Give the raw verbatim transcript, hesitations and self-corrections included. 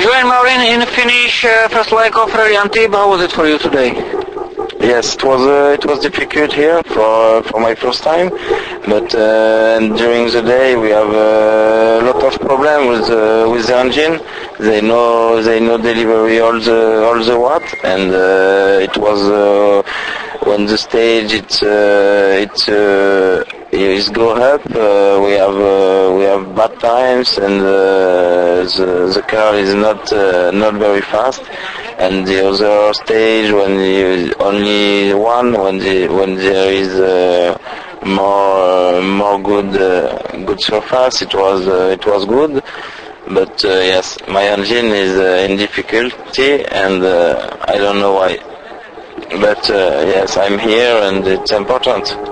joined Marin in the finish, uh, first leg of Rally Antibes. How was it for you today? Yes, it was uh, it was difficult here for for my first time, but uh, and during the day we have a lot of problem with uh, with the engine. They know they know delivery all the all the watt, and uh, it was uh, when the stage it uh, it uh, is go up. Uh, we have uh, we have bad times, and uh, the the car is not uh, not very fast. And the other stage, when the only one, when the when there is uh, more uh, more good uh, good surface, it was uh, it was good. But uh, yes, my engine is uh, in difficulty, and uh, I don't know why. But uh, yes, I'm here, and it's important.